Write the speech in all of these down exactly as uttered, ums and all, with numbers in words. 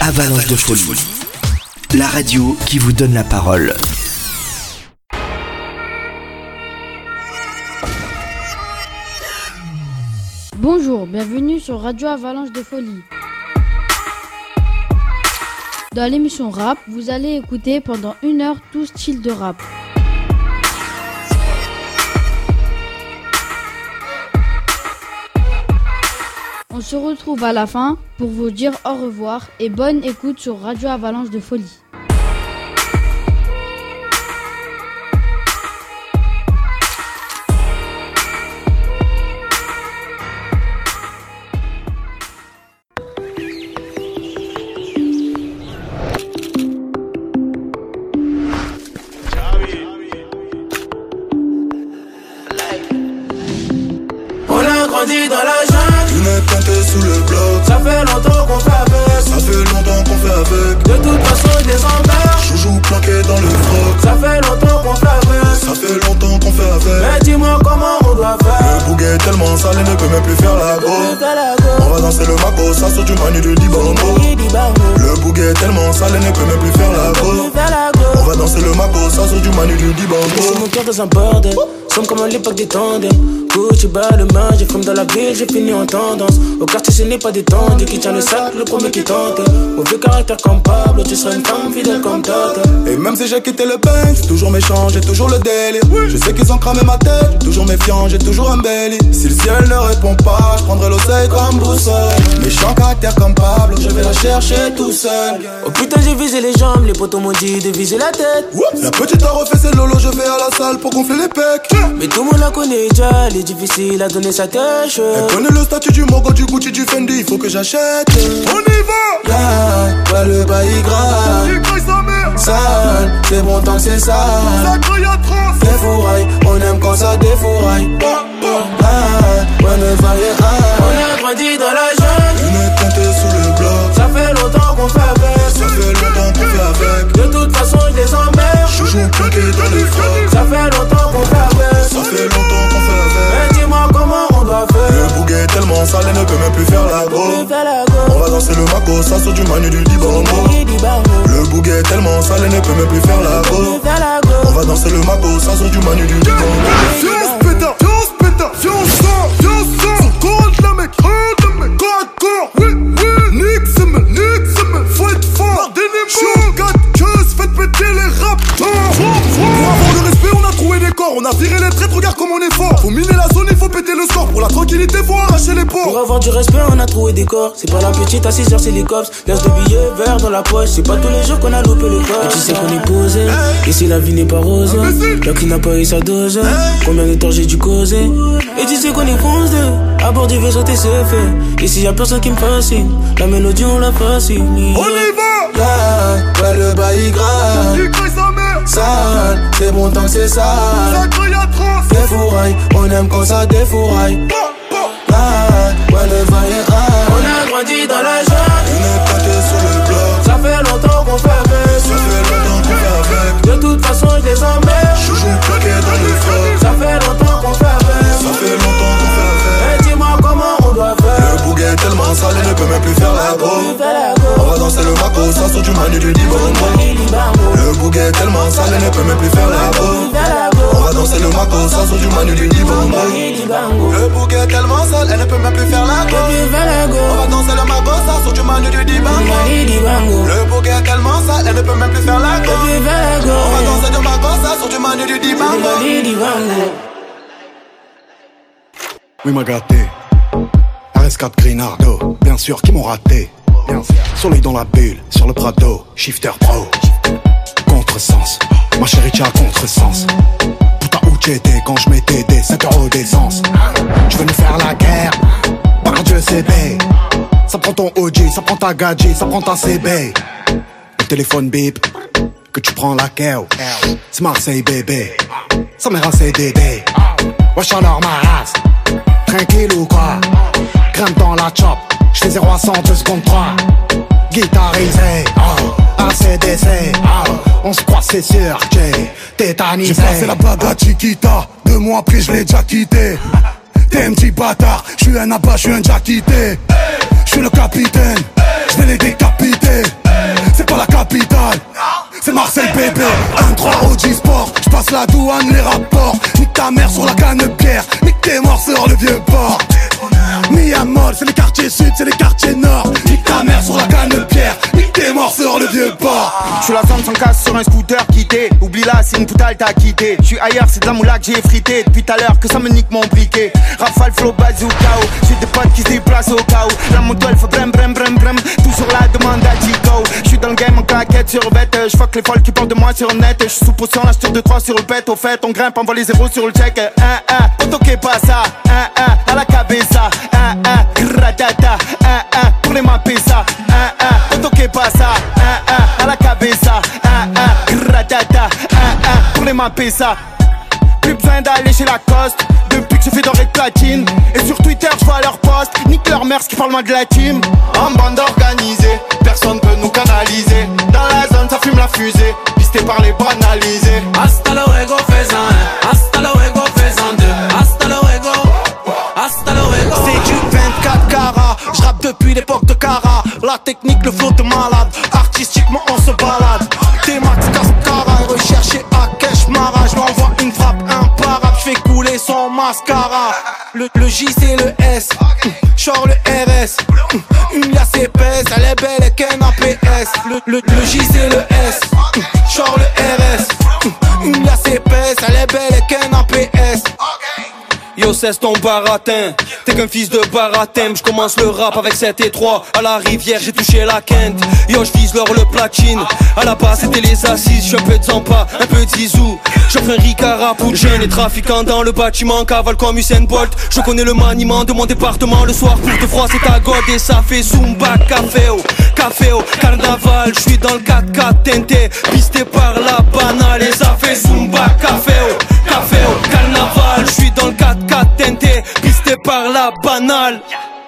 Avalanche de folie, la radio qui vous donne la parole. Bonjour, bienvenue sur Radio Avalanche de folie. Dans l'émission rap, vous allez écouter pendant une heure tout style de rap. On se retrouve à la fin pour vous dire au revoir et bonne écoute sur Radio Avalanche de folie. On a grandi dans la jungle. Lunettes teintées sous le bloc. Ça fait longtemps qu'on fait avec. Ça fait longtemps qu'on fait avec. De toute façon des emmerdes. Joujou planqué dans le froc. Ça fait longtemps qu'on fait avec. Ça fait longtemps qu'on fait avec. Mais dis-moi comment on doit faire. Le bouguet est tellement sale et ne peut même plus faire la go. On va danser le maco, ça sort du manu de Dibango. Le bouguet est tellement sale et ne peut même plus faire la go. On va danser le maco, ça sort du manu de Dibango. C'est mon cœur dans un bordel. Somme comme à l'époque des tandems. Gucci bas le main, j'ai comme dans la ville, j'ai fini en tendance. Au quartier ce n'est pas détendu, qui tient le sac, le premier qui tente. Mauvais caractère comme Pablo, tu seras une femme fidèle comme Tata. Et même si j'ai quitté le bain, j'suis toujours méchant, j'ai toujours le délire. Je sais qu'ils ont cramé ma tête, j'suis toujours méfiant, j'ai toujours un belly. Si le ciel ne répond pas, j'prendrai l'oseille comme boussole. Méchant caractère comme Pablo, je vais la chercher tout seul. Oh putain j'ai visé les jambes, les potos m'ont dit de viser la tête. La petite a refait ses lolos, je vais à la salle pour gonfler les pecs. Mais tout le monde la connaît déjà, elle est difficile à donner sa tâche. Elle connaît le statut du Mogo, du Gucci, du Fendi, il faut que j'achète. On y va! Yeah, ouais le bail grave. Il craille sa mère! Sale, c'est bon tant que c'est sale. Ça craille atroce! Défouraille, on aime quand ça défouraille. Ah, ouais le bail est high. On a grandi dans la jungle. Lunettes teintées sous le bloc. Ça fait longtemps qu'on fait avec. Ça fait longtemps qu'on fait avec. De toute façon je les emmerde. Joujou planqué dans le froc. Ça fait longtemps qu'on fait avec. Ça fait longtemps qu'on fait avec. Mais dis-moi comment on doit faire. Le bouguet est tellement sale et ne peut même plus faire la go. On va danser le maco, ça sort du manu du Dibango. Le bouguet est tellement sale et ne peut même plus faire la go. On va danser le maco, ça sort du manu du Dibango. Viens on se péta, viens on se péta, viens on sort, viens on sort. Son corps de la mec, corps de mec, corps à corps. Oui, oui, nique semaine, nique semaine, faut être fort. J'suis quatre queues, faites péter les raptors. Pour avoir le respect, on a trouvé des corps. On a viré les traîtres, regarde comme on est fort. Faut miner la zone, il faut péter le score. Pour la tranquillité, faut arracher les ports. Pour avoir du respect, on a trouvé des corps. C'est pas la petite à six heures, c'est les cops. Glace de billets verts dans la poche. C'est pas tous les jours qu'on a loupé le corps. Et tu sais qu'on est posé. Et si la vie n'est pas rose, là qui n'a pas eu sa dose. Combien de temps j'ai dû causer. Et tu sais qu'on est foncé. À bord du vaisseau, t'es fait. Et s'il y a personne qui me fascine, la mélodie on la fascine. On y va! Yeah, ouais le bail grave. Il craille sa mère! Sale, c'est bon tant que c'est sale. Ça craille atroce! Défouraille, on aime quand ça défouraille. Ah, ouais le bail est high. On a grandi dans la jungle. Lunettes teintées sous le bloc. Ça fait longtemps qu'on fait avec. Ça fait longtemps qu'on fait avec. De toute façon je les emmerde. Joujou planqué dans le froc. Ça fait longtemps qu'on fait avec. Ça fait longtemps qu'on fait avec. Mais dis-moi comment on doit faire. Le bouguet est tellement sale et ne peut même plus faire la go. On va danser le maco, ça sort du manu du Dibango. Le bouguet est tellement sale et ne peut même plus faire la go. On va danser le maco, ça sort du manu du Dibango. Le bouguet est tellement sale, elle ne peut même plus faire la go. On va danser le maco, ça sort du manu du Dibango. Le bouguet est tellement sale, elle ne peut même plus faire la go. On va danser le maco, ça sort du manu du Dibango. Oui m'a gâté, R S quatre Grinardo, bien sûr qui m'ont raté. Soleil dans la bulle, sur le Prado, shifter pro. Contresens, ma chérie t'as contresens. Putain où t'étais quand je mettais des cinq euros d'essence. Je venais faire la guerre, par Dieu c'est B. Ça prend ton O G, ça prend ta gadget, ça prend ta C B. Le téléphone bip, que tu prends la keo. C'est Marseille bébé, ça m'est un C D D. Wesh alors ma race, tranquille ou quoi? Grimpe dans la chop, j'fais zéro à cent deux secondes trois. Guitarisé, oh, A C D C, oh, on se croit c'est sûr, j'ai tétanisé. J'ai passé la blague à Chiquita, deux mois après je l'ai déjà quitté. T'es un petit bâtard, j'suis un abat, j'suis un déjà quitté. J'suis le capitaine, j'vais les décapiter. J'suis la zone sans casse sur un scooter quitté. Oublie là, c'est une poutale t'as quitté. J'suis ailleurs, c'est de la moula que j'ai frité. Depuis tout à l'heure que ça me nique mon briquet. Rafale, flow, bazooka. J'ai des potes qui se déplacent au cas où. La moto elle fait brem brem brem brem. Toujours la demande à Chico. J'suis dans le game en claquette sur bête. J'fuck les folles qui parlent de moi sur net. J'suis sous potion, là j'tire deux trois sur le pet. Au fait, on grimpe, envoie les zéros sur le check. Un, un, on toque pas ça. Un, un, à la cabeza. Un, un, gratata. Un, un, pour les mapper ça. Un, un, on toque pas ça. Un, un, à la cabeza. Un, un, gratata. Un, un, pour les mapper ça. Plus besoin d'aller chez Lacoste. Depuis que je fais doré de platine. Et sur Twitter je vois leur post. Nique leur mère, ce qui parle moins de la team. En bande organisée, personne peut nous canaliser. Dans la zone ça fume la fusée. Pisté par les banalisés. Hasta luego faisan un, hasta luego faisan deux. Hasta luego, hasta luego. C'est du vingt-quatre carats. J'rappe depuis l'époque de Cara. La technique, le flow de malade. Artistiquement on se balade. T-Max, Cascara, recherché à Keshmara. J'm'envoie une frappe imparable. J'fais couler son mascara. Le, le J c'est le S. Genre le R S. Une liasse épaisse, elle est belle et qu'un A P S. Le, le, le J c'est le S. Genre le R S. Une liasse épaisse, elle est belle et qu'un A P S. Yo cesse ton baratin, t'es qu'un fils de baratin. J'commence le rap avec sept et trois. À la rivière j'ai touché la quinte. Yo j'vise l'or le platine. À la base c'était les assises. J'suis un peu de Zampa, un peu de Zizou. J'offre un Ricard pour jeunes et trafiquants dans le bâtiment. Cavale comme Usain Bolt. Je connais le maniement de mon département. Le soir pour te froid c'est ta god. Et ça fait Zumba, caféo, caféo, carnaval. J'suis dans le quatre quatre teinté, pisté par la banale. Et ça fait Zumba, caféo, caféo, carnaval. J'suis dans le quatre quatre teinté, pisté par la banale.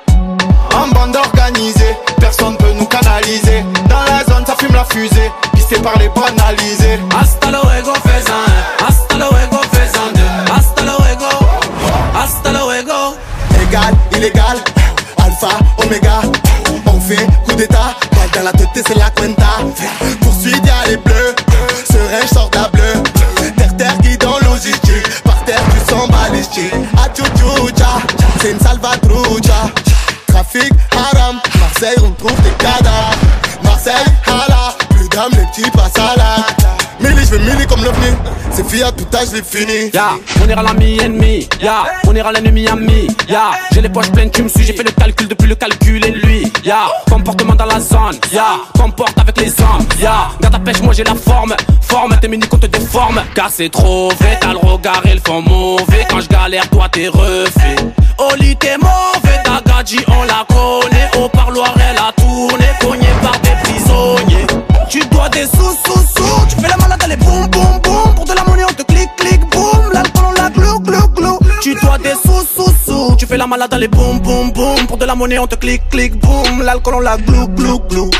En bande organisée, personne peut nous canaliser. Dans la zone ça fume la fusée, pisté par les banalisés. Hasta luego faisan un, hasta luego faisan deux. Hasta luego, hasta luego. Égal, illégal, alpha, oméga. On fait coup d'état, balle dans la tête c'est la cuenta. Poursuite y'a les bleus, serein sort d'un bleu. Terre terre qui dans logistique, par terre tu sens balistique. Atchouchoucha, c'est une salvatrucha. Trafic haram, Marseille on trouve des cadavres. Marseille hala, plus d'âme les petits passent à la. Milli je vais milli comme l'ovni, c'est fiat tout âge j'ai fini. Ya, on ira l'ami ennemi, ya, on ira l'ennemi ami, ya. J'ai les poches pleines, tu me suis, j'ai fait le calcul depuis le calcul et lui, ya. Comportement dans la zone, ya. Comporte avec les hommes, ya. Garde ta pêche, moi j'ai la forme, forme, tes mini qu'on te déforme. Car c'est trop vrai, t'as le regard et le fond mauvais. Quand je galère, toi t'es refait. Oli t'es mauvais, ta gadji on la connaît. Au parloir elle a tourné, cogné par des prisonniers. Tu dois des sous sous sous, tu fais la malade, elle est boum boum boum. Pour de la monnaie on te clique clique boum. L'alcool on la glou glou glou. Tu dois des sous sous sous, tu fais la malade, elle est boum boum boum. Pour de la monnaie on te clique clique boum. L'alcool on la glou glou glou.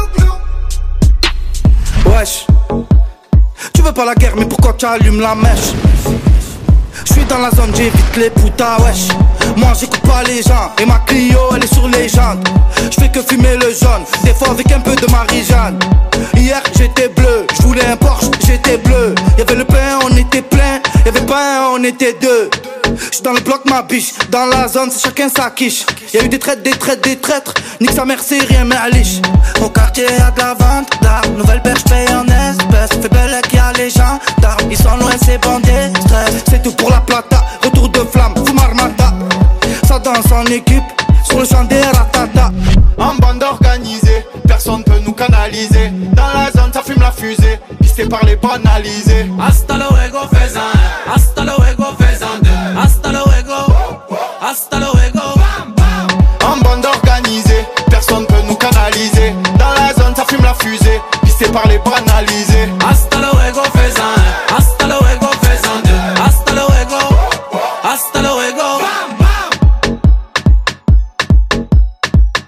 Wesh, tu veux pas la guerre mais pourquoi tu allumes la mèche? J'suis dans la zone, j'évite les putas, wesh. Moi j'écoute pas les gens, et ma Clio elle est sur les jantes. J'fais que fumer le jaune, des fois avec un peu de Marie-Jeanne. Hier j'étais bleu, j'voulais un Porsche, j'étais bleu. Y'avait le pain, on était plein, y'avait pas un, on était deux. J'suis dans le bloc ma biche, dans la zone c'est chacun sa quiche. Y'a eu des traites, des traites, des traîtres, nique sa mère c'est rien mais à liche. Au quartier y'a de la vente d'armes, nouvelle paire j'paye en espèces. Fait belle qu'il y a les gens d'armes, ils sont loin ces bandits stress. C'est tout pour la plata, retour de flamme, fou marmata. Ça danse en équipe, sur le champ des ratata. En bande organisée, personne peut nous canaliser. Dans la zone ça fume la fusée, pisté par les banalisés. Hasta luego faisan un, hasta luego faisan deux. Hasta luego, hasta luego. En bande organisée, personne peut nous canaliser. Dans la zone ça fume la fusée, pisté par les banalisés. Hasta luego faisan un, hasta luego faisan deux. Hasta luego, hasta luego.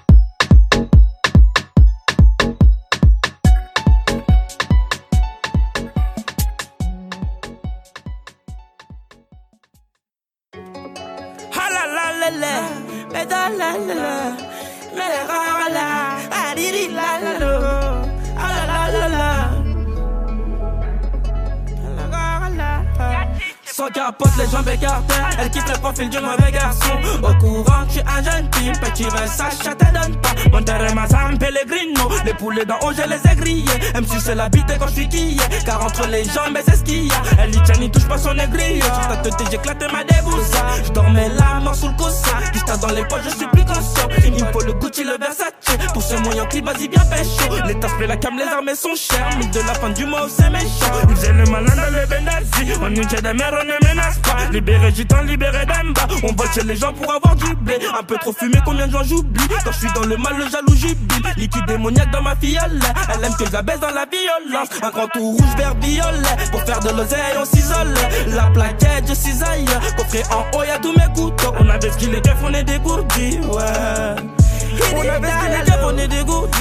capote, les jambes écartées. Elle kiffe le profil du mauvais garçon. Au courant, je suis un jeune type. Petit vin, Sacha te donne pas. Mon terrain, ma San Pellegrino. Les poulets dans haut, je les ai grillés. Elle me suce la bite quand je suis quillé. Car entre les jambes, c'est ce qu'il y a. Elle dit tiens, n'y touche pas son aigri. Sur ta tête, j'éclate ma débousse. Je dormais la mort sous le coussin. Juste dans les poches, je suis plus conscient. Il me faut le Gucci, le Versace. Pour ce moyen clip, vas-y bien pécho. Les tasses, la cam, les armes sont chères. Mais de la fin du mois, c'est méchant. Il faisait le malin dans le Bendazi. On est des mères, on ne menace pas. Libéré gitan, libéré d'Amba. On vole chez les gens pour avoir du blé. Un peu trop fumé, combien de gens j'oublie. Quand je suis dans le mal, le jaloux jubile. Liquide démoniaque dans ma fiole. Elle aime que je la baisse dans la violence. Un grand tout rouge, vert, violet. Pour faire de l'oseille, on s'isole. La plaquette, je cisaille. Coffret en haut, y'a tous mes couteaux. On avait ce qu'il est keufs, on est dégourdis. Ouais. On avait ce qu'il est keufs, on est dégourdis.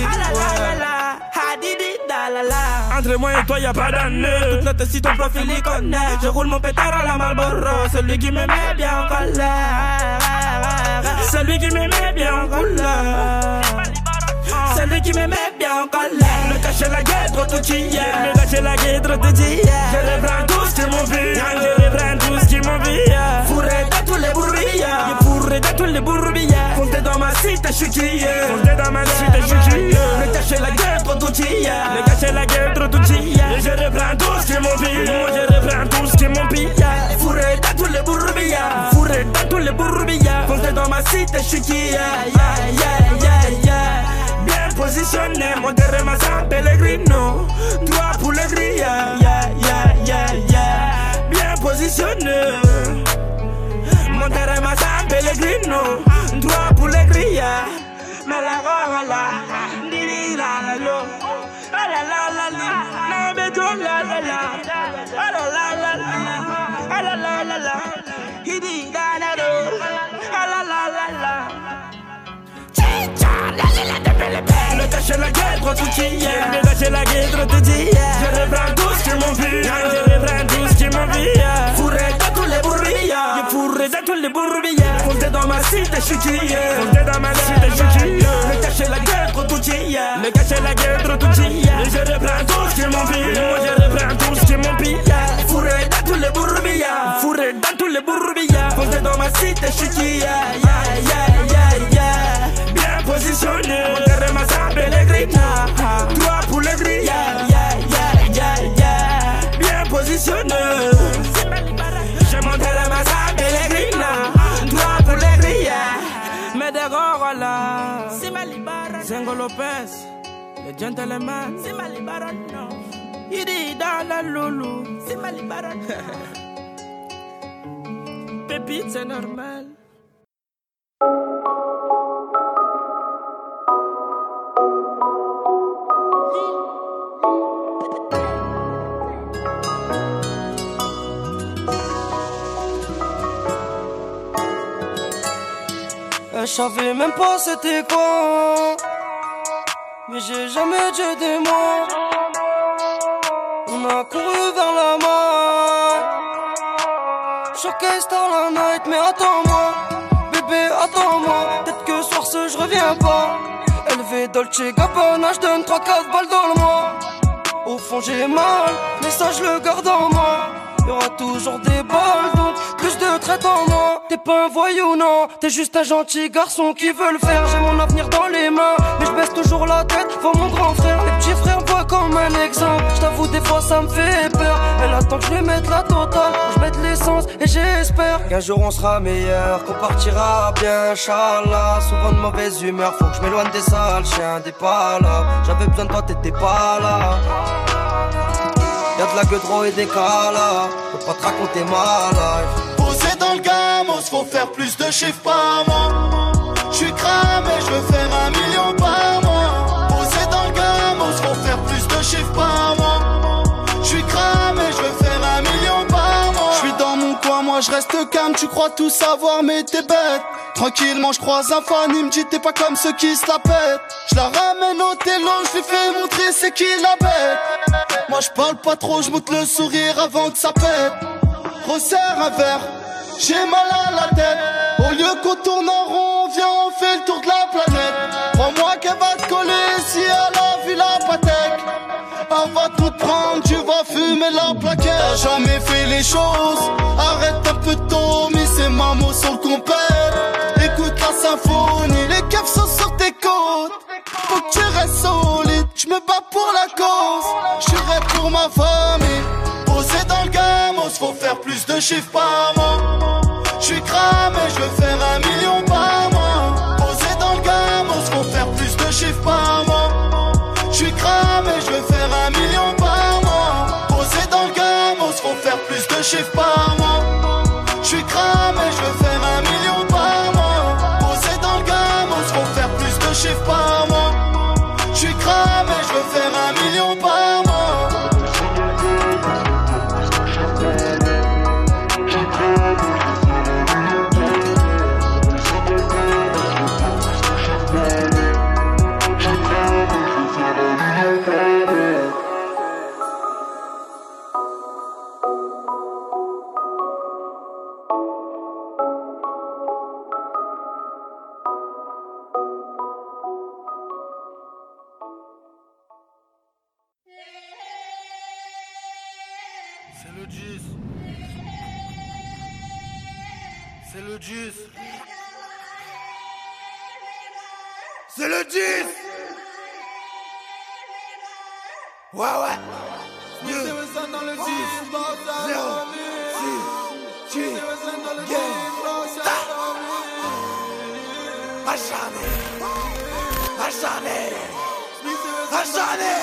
Entre moi et toi y'a pas d'année. Toute notre si ton profil y connaît. Je roule mon pétard à la Marlboro. Celui qui me met bien en colère. Celui qui me met bien en colère. Celui qui me met bien en colère. Le cacher la gueule, trop tout y est. Me cacher la gueule, trop tout y est. Je reprends tout ce qui m'en vit. Je reprends tout ce qui m'en vit. Fourré dans tous les bourbillards. Fourré dans tous les bourbillards. Comptez dans ma cité, je suis qui est. Comptez dans ma cité, je suis qui est. Me cacher la gueule, trop tout y est. Me cacher la gueule, trop tout y est. Je reprends tout ce qui m'en vit. Je reprends tout ce qui m'en vit. Fourré dans tous les bourbillards. Fourré dans tous les bourbillards. Comptez dans ma cité, je suis qui est. Yeah, yeah, yeah, yeah. Bien positionné, mon terrain ma San Pellegrino. Trois pour les grilles, yeah, yeah, yeah, yeah. Bien positionné, mon terrain ma San Pellegrino. Trois pour les grilles, mais la rola, ni la la lo, la la la la, non mais tout la la la, la la la la, la la la la, il dit la la lo, la la la la. Le cacher la gueule, trop tout y est. Me cacher la gueule, trop tout y est. Je reprends tout ce qui m'en vit. Je reprends tout ce qui m'en vit. Fourré dans tous les bourbillards. Je fourré dans tous les bourbillards. Comptez dans ma cité, je suis qui est. Comptez dans ma cité, je suis qui est. Me cacher la gueule, trop tout y est. Me cacher la gueule, trop tout y est. Je reprends tout ce qui m'en vit. Je reprends tout ce qui m'en vit. Fourré dans tous les bourbillards. Fourré dans tous les bourbillards. Comptez dans ma cité, je suis qui est. Yeah, yeah, yeah, yeah. Bien positionné, mon terrain ma San Pellegrino. Trois pour les grilles, yeah, yeah, yeah, yeah, yeah. Bien positionné, j'ai mon terrain ma San Pellegrino. Trois pour les grilles, mais de Gorola, c'est ma libération. Zengo Lopez, le gentleman, c'est ma libération. Il dit dans la loulou, c'est ma libération. Pépite, c'est normal. Je savais même pas c'était quoi, mais j'ai jamais dit des mots. On a couru vers la main. Showcase dans la night, mais attends-moi, bébé, attends-moi. Peut-être que soir ce je reviens pas. Élevé Dolce Gabbana, je donne trois quatre balles dans le mois. Au fond j'ai mal, mais ça je le garde en moi. Y'aura toujours des balles, donc plus de traite en moi. T'es pas un voyou, non, t'es juste un gentil garçon qui veut le faire. J'ai mon avenir dans les mains, mais je baisse toujours la tête pour mon grand frère. Les petits frères me voient comme un exemple. Je t'avoue, des fois ça me fait peur. Elle attend que je lui mette la totale, je mette l'essence et j'espère qu'un jour on sera meilleur, qu'on partira bien, Inch'Allah. Souvent de mauvaise humeur, faut que je m'éloigne des sales chiens, des palas. J'avais besoin de toi, t'étais pas là. Y'a de la gueudreau et des calas, faut pas te raconter ma life. Posé dans le gamos, faut faire plus de chiffres par mois. J'suis cramé, j'veux faire un million par mois. Posé dans le gamos, faut faire plus de chiffres par mois. J'suis cramé, j'veux faire un million par mois. J'suis dans mon coin, moi j'reste calme, tu crois tout savoir mais t'es bête. Tranquillement j'croise un fan, il me dit t'es pas comme ceux qui se la pètent. J'la ramène au télo, j'lui fais montrer c'est qui la bête. Moi j'parle pas trop, j'monte le sourire avant que ça pète. Resserre un verre, j'ai mal à la tête. Au lieu qu'on tourne en rond, viens on fait le tour de la planète. Crois-moi qu'elle va te coller si elle a vu la patek. Elle va tout prendre, tu vas fumer mets la plaquette. T'as jamais fait les choses. Arrête un peu de Tommy, c'est Mamo sur le compère. Écoute la symphonie, les keufs sont sur tes côtes. Faut que tu restes solide, j'me bats pour la cause. J'serai pour ma famille, posé dans le gamos. Faut faire plus de chiffres par mois. J'suis cramé, j'veux faire un million par mois. Posé dans le gamos, faut faire plus de chiffres par mois. J'suis cramé, j'veux faire un million par mois. Posé dans le gamos, faut faire plus de chiffres par mois. J'suis cramé, j'veux faire un million par mois. Posé dans le gamos, faut faire plus de chiffres par mois. J'suis cramé, j'veux faire un million par mois. C'est le juice. C'est le juice. C'est le juice. Ouais, ouais. Deux, dans le dix, zéro, six, tu, gang, ta. Acharné, acharné, acharné.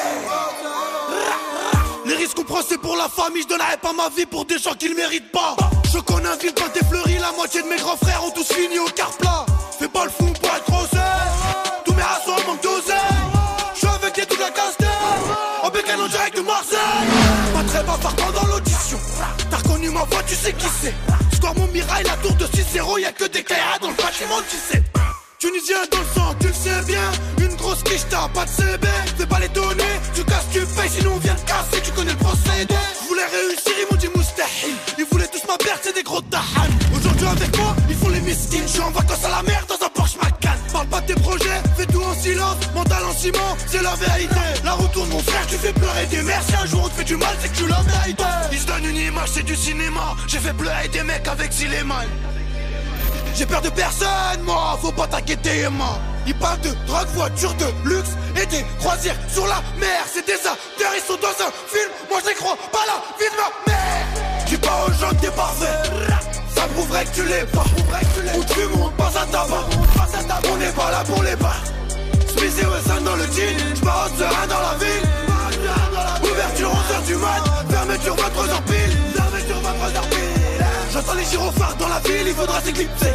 Les risques qu'on prend c'est pour la famille, je donnerais pas ma vie pour des gens qui le méritent pas. Je connais un ville pâté fleuri, la moitié de mes grands frères ont tous fini au quart plat. Fais pas le fou pour être rosé, tous mes rassos manquent d'oseille. J'suis avec des toute la casse-tête, en bécane en direct de Marseille. Pas très bavardant dans l'audition, t'as reconnu ma voix, tu sais qui c'est. Score mon mirail, la tour de six zéro, y'a que des caillards dans le bâtiment, tu sais. Tunisien dans le sang, tu le sais bien. Une grosse quiche, t'as pas de C B. Fais pas l'étonner, tu casses, tu payes, sinon on vient de casser, tu connais le procédé. Je voulais réussir, ils m'ont dit moustahil. Ils voulaient tous ma perte, c'est des gros tahan. Aujourd'hui avec moi, ils font les miskines. Je suis en vacances à la mer dans un Porsche Macan. Parle pas de tes projets, fais tout en silence. Mental en ciment, c'est la vérité. La retourne mon frère, tu fais pleurer des mères. Si un jour on te fait du mal, c'est que tu l'as mérité. Ils se donnent une image, c'est du cinéma. J'ai fait pleurer des mecs avec Zileman. J'ai peur de personne, moi, faut pas t'inquiéter, moi. Ils parlent de drogue, voiture de luxe et des croisières sur la mer. C'est des acteurs, ils sont dans un film. Moi je les crois pas la vie de ma mère. Dis pas aux gens que t'es parfait, ça prouverait que tu l'es pas. Où tu montes, pas à tabac. On n'est pas là pour les bars. Smith et Wesson dans le jean, j'pars au serein dans la ville. Ouverture onze heures du mat, fermeture vingt-trois heures pile. Fermeture vingt-trois heures pile. J'entends les gyrophares dans la ville, il faudra s'éclipser.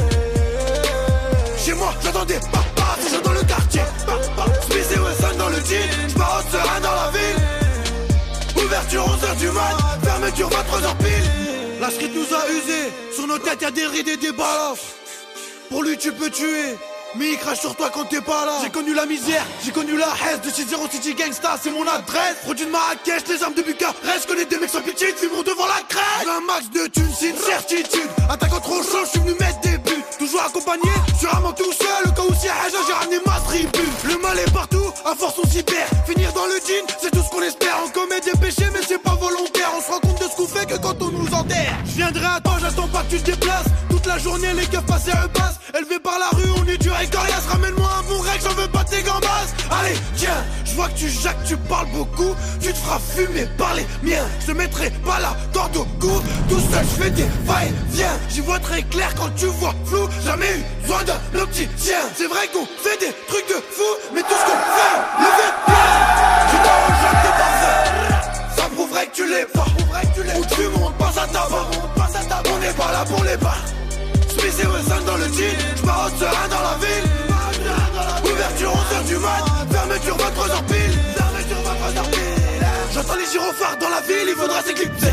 Chez moi, j'entends des papas, toujours dans le quartier. Smith et Wesson dans le jean, j'pars au serein dans la ville. Ouverture onze heures du mat, fermeture vingt-trois heures pile. La street nous a usés, sur nos têtes y'a des rides et des balafres. Pour lui tu peux tuer, mais il crache sur toi quand t'es pas là. J'ai connu la misère, j'ai connu la haine. De six zéro City Gangsta, c'est mon adresse. Produit de Marrakech, les armes de Bucarest. Connais des mecs sans pitié, ils vivront devant la crête. Un max de thunes, c'est une certitude. Attaquant trop chaud, j'suis venu mettre des buts. Toujours accompagné, j'suis vraiment tout seul. Au cas où c'est Haja, j'ai ramené ma tribu. Le mal est partout, à force on s'y perd. Finir dans le jean, c'est tout ce qu'on espère. On commet des péchés, mais c'est pas volontaire. On se rend compte de ce qu'on fait que quand on nous enterre. J'viendrai à toi, j'attends pas que tu te déplaces. Toute la journée, les keufs passent et repassent. Élevés par la rue, on est dur et coriace. Ramène-moi un bon rec, j'en veux pas tes gambas. Allez, tiens, j'vois que tu jacques, tu parles beaucoup. Tu te feras fumer par les miens. Je te mettrai pas la corde au cou. Tout seul, j'fais des va-et-vient. J'y vois très clair quand tu vois flou. Jamais eu besoin d'un opticien. C'est vrai qu'on fait des trucs de fou, mais tout ce qu'on fait, le fait bien. Tu t'en jacques, t'es parfait. Ça prouverait que tu l'es pas. Où tu montes, pas à tabac. On n'est pas là pour les bars. Smith et Wesson dans le jean, j'pars au serein dans la ville. Ouverture onze heures du mat, fermeture vingt-trois heures pile. Fermeture vingt-trois heures pile. J'entends les gyrophares dans la ville, il faudra s'éclipser.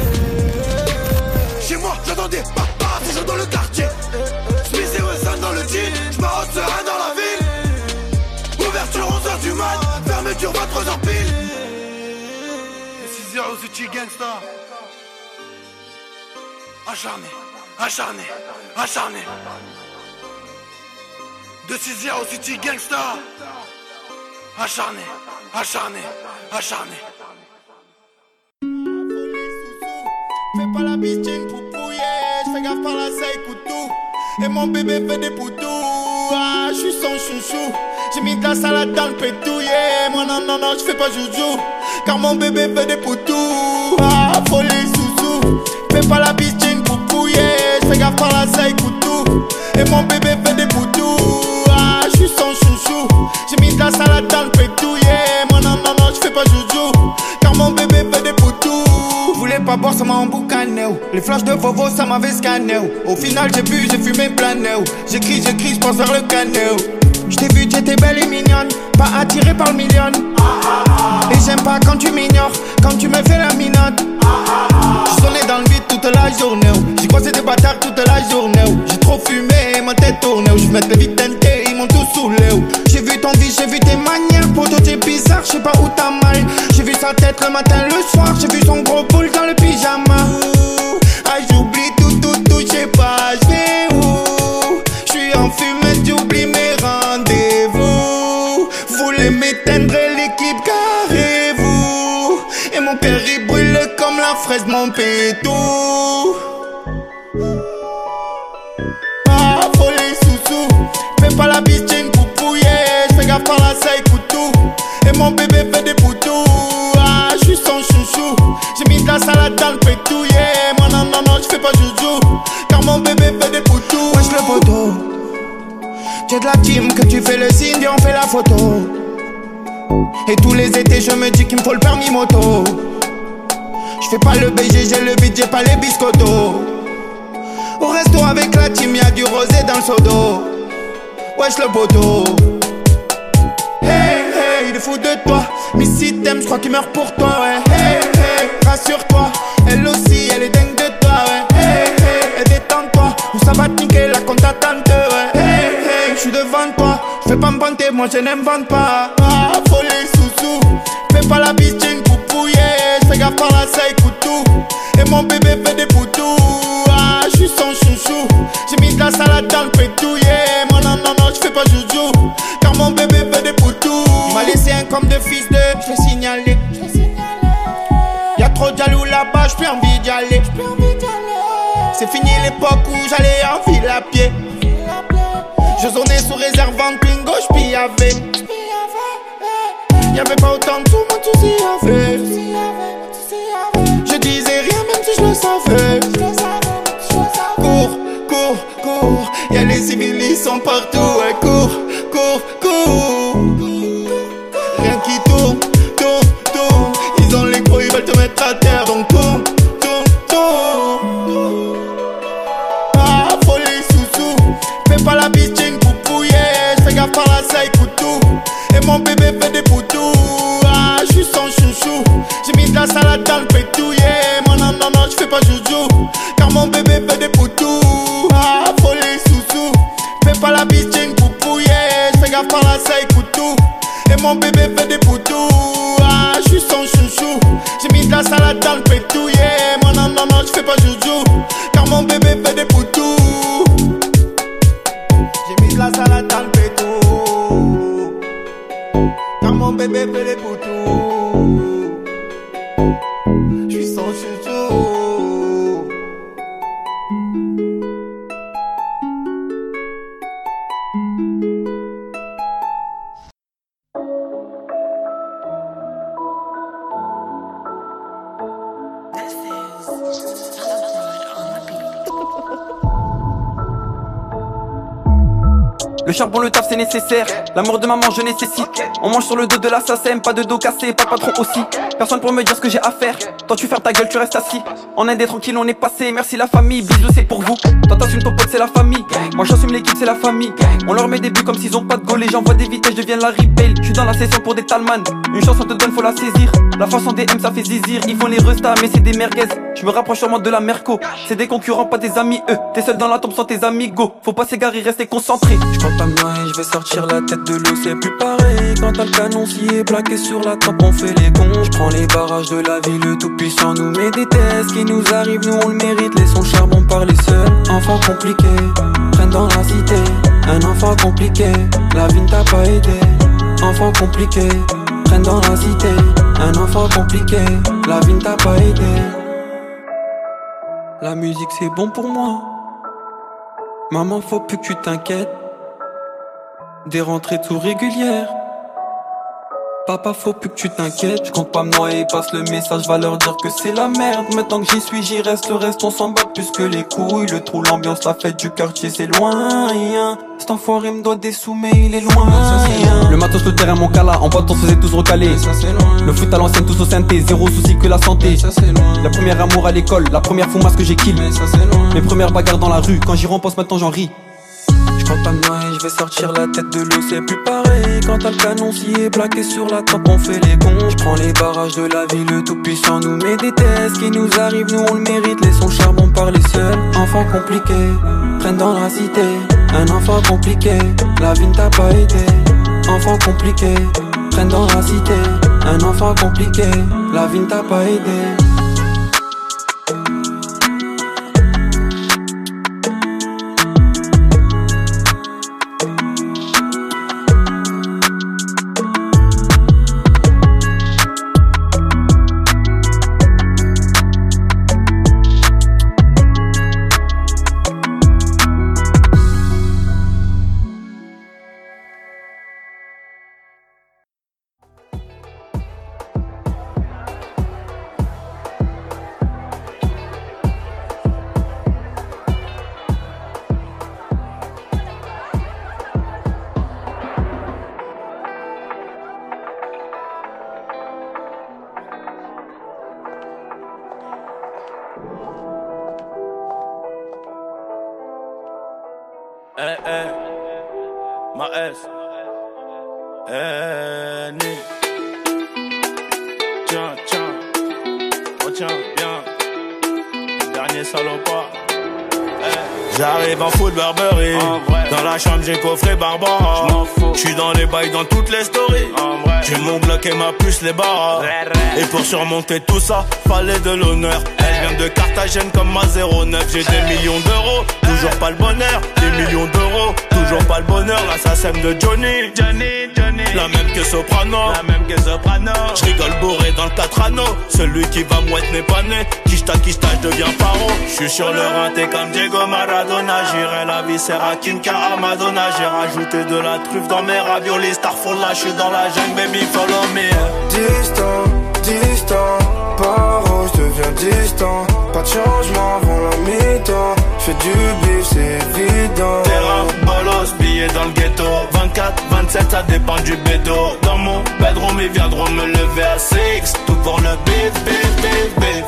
Chez moi, j'entends des papas, toujours dans le quartier. Smith et Wesson dans le jean, j'pars au serein dans la ville. Ouverture onze heures du mat, fermeture vingt-trois heures pile. six zéro City Gangsta. Acharné, acharné, acharné. deux six zéro City Gangsta. Acharné, acharné, acharné. pas la piscine pour pouiller. J'fais gaffe par la seille, couteau. Et mon bébé fait des poutous. Ah, j'suis son chouchou. J'ai mis de la salade dans le pétouillé. Moi non, non, non, j'fais pas joujou. Car mon bébé fait des poutous. Ah, folie sous-sous. Fais pas la piscine pour pouiller. J'fais gaffe par la seille, couteau. Et mon bébé fait des poutous. Ah, j'suis son chouchou. J'ai mis de la salade dans le pétouillé. Moi non, non, non, j'fais pas joujou. Car mon bébé fait des poutous. Voulais pas boire, ça m'a emboucané. Les flashs de Vovo, ça m'avait scanné. Au final, j'ai bu, j'ai fumé plané. J'écris, j'écris, j'pense vers le canet. J't'ai vu, t'étais belle et mignonne. Pas attirée par le million. Et j'aime pas quand tu m'ignores, quand tu me fais la minote. J'suis sonné dans le vide toute la journée. J'ai croisé des bâtards toute la journée. J'ai trop fumé, ma tête tournée. J'vais mettre les vides teintés, ils m'ont tous saoulé. J'ai vu ton visage, j'ai vu tes manières. Poto, t'es bizarre, j'sais pas où t'as mal. J'ai vu sa tête le matin, le soir. J'ai vu son gros boule dans le pyjama. Ah, j'oublie tout, tout, tout, j'sais pas, j'vais où. J'suis en fumette, j'oublie mes rendez-vous. Voulez m'éteindre l'équipe, carrez-vous. Et mon père il brûle comme la fraise, mon pétou. Ah, folie sous-sous. Fais pas la piscine pour pouiller. J'fais gaffe par la seille, couteau. Et mon bébé fait des poutous. Ah, j'suis son chouchou. J'ai mis de la salade dans le pétouillé. Moi non, non, non, j'fais pas joujou. Car mon bébé fait des poutous. Wesh le poteau. T'es de la team que tu fais le signe, viens on fait la photo. Et tous les étés je me dis qu'il me faut le permis moto. J'fais pas le B G, j'ai le beat, j'ai pas les biscottos. Au resto avec la team, y'a du rosé dans le seau d'eau. Wesh le poteau. Hey hey, il est fou de toi. Mais si t'aimes, j'crois qu'il meurt pour toi, ouais. Hey hey, rassure-toi. Elle aussi, elle est dingue de toi, ouais. Hey hey, et détends-toi. Ou ça va te niquer la compte attente, ouais. Hey hey, j'suis devant toi. J'fais pas me vanter, moi je n'invente pas. Ah, folie sous-sous. Fais pas la piscine pour pouiller. J'fais gaffe par la seille, couteau. Et mon bébé fait des poutous. Ah, j'suis son chouchou. J'ai mis de la salade dans le pétouillé. Moi non, non, non, j'fais pas joujou. Car mon bébé fait des poutous. Il m'a laissé un comme de fils de. J'l'ai signalé. Y'a trop de jaloux là-bas, j'plus envie d'y aller. C'est fini l'époque où j'allais en ville à pied. Je zonais sous réserve en pingo, j'piavais. Y'avait pas autant de sous, moi tu s'y avais. Je disais rien même si je le savais. Cours, cours, cours. Y'a les civils, ils sont partout. Ouais, cours, cours, cours. Rien qui tourne, tourne, tourne. Ils ont les gros, ils veulent te mettre à terre. Donc tourne, tourne, tourne. Ah, folie sous-sous. Fais pas la piscine pour pouiller. J'fais gaffe par la seille, couteau. Et mon bébé fait des poutous. Ah, j'suis son chouchou. J'ai mis de la salade dans le pétouillé. Moi non, non, non, j'fais pas joujou. Car mon bébé fait des poutous. Ah, folie sous-sous. Fais pas la piscine pour pouiller. J'fais gaffe par la seille, couteau. Et mon bébé fait des poutous. Ah, j'suis son chouchou. J'ai mis de la salade dans le pétouillé. Moi non, non, non, j'fais pas joujou. Car mon bébé fait des poutous. J'ai mis de la salade dans le pétou. Car mon bébé fait des poutous. J'suis son chouchou. Le charbon, le taf c'est nécessaire. L'amour de maman je nécessite. On mange sur le dos de l'assassin. Pas de dos cassé, pas de patron aussi. Personne pour me dire ce que j'ai à faire. Toi tu fermes ta gueule, tu restes assis. En Inde tranquille on est passé. Merci la famille, bisous c'est pour vous. Toi t'assumes ton pote c'est la famille. Moi j'assume l'équipe c'est la famille. On leur met des buts comme s'ils ont pas de goal. Et j'envoie des vitesses, je deviens la Bale. Je suis dans la session pour des talman. Une chance on te donne faut la saisir. La façon des M ça fait zizir. Ils font les restas mais c'est des merguez. Je me rapproche sûrement de la Merco. C'est des concurrents pas des amis eux. T'es seul dans la tombe sans tes amigos. Faut pas s'égarer, rester concentré. Pas moi et je vais sortir la tête de l'eau, c'est plus pareil. Quand t'as le canon s'y est plaqué sur la tempe, on fait les cons. J'prends les barrages de la vie, le tout puissant nous met des tests qui nous arrivent, nous on le mérite. Laissons le charbon parler seul. Enfant compliqué, traîne dans la cité. Un enfant compliqué, la vie ne t'a pas aidé. Enfant compliqué, traîne dans la cité. Un enfant compliqué, la vie ne t'a pas aidé. La musique c'est bon pour moi. Maman, faut plus que tu t'inquiètes. Des rentrées tout régulières. Papa, faut plus que tu t'inquiètes. Je compte pas me noyer, passe le message, va leur dire que c'est la merde. Maintenant que j'y suis, j'y reste, le reste on s'en bat plus que les couilles. Le trou, l'ambiance, la fête du quartier, c'est loin. Rien. Cet enfoiré me doit des sous, mais il est loin. Rien. Le matos, le terrain, mon cala, en bas on se faisait tous recaler. Ça, c'est loin. Le foot à l'ancienne, tous au synthé, zéro souci que la santé. Ça, c'est loin. La première amour à l'école, la première foumasse que j'ai kill. Mais ça, c'est loin. Mes premières bagarres dans la rue, quand j'y repense maintenant j'en ris. J'compte pas me noyer, j'vais sortir la tête de l'eau, c'est plus pareil. Quand t'as le canon scié, plaqué sur la tempe, on fait les cons. J'prends les barrages de la vie, le tout puissant nous met des tests. Qui nous arrive, nous on le mérite, laissons le charbon parler seul. Enfant compliqué, traîne dans la cité. Un enfant compliqué, la vie ne t'a pas aidé. Enfant compliqué, traîne dans la cité. Un enfant compliqué, la vie ne t'a pas aidé. Eh, eh, ma S, eh, ni. Tiens, tiens, retiens bien, dernier salopard. Eh. J'arrive en foot Burberry, dans la chambre j'ai coffré Barbara. J'suis dans les bails dans toutes les stories. J'ai mon bloc et ma puce les barres. Et pour surmonter tout ça, fallait de l'honneur. Elle vient de Carthagène comme ma zéro neuf. J'ai des millions d'euros, toujours pas le bonheur. Des millions d'euros, toujours pas le bonheur. L'assassin de Johnny, Johnny, Johnny. La même que Soprano, la même que Soprano. J'rigole bourré dans le quatre anneaux. Celui qui va mouette n'est pas né. Kishta, kishta, j'deviens paro. J'suis sur le rinté comme Diego Maradona. J'irai la viscère à Kinka à Madonna. J'ai rajouté de la truffe dans mes raviolis. Starfall là, j'suis dans la jungle, baby, follow me. Distant, distant, paro, j'deviens distant. Pas de changement avant la mi-temps. J'fais du bif, c'est évident. Terrain, bolos, billets dans le ghetto. Vingt-quatre, vingt-sept, ça dépend du bédo. Dans mon bedroom, ils viendront me lever à six. Tout pour le bif, bif, bif, bif.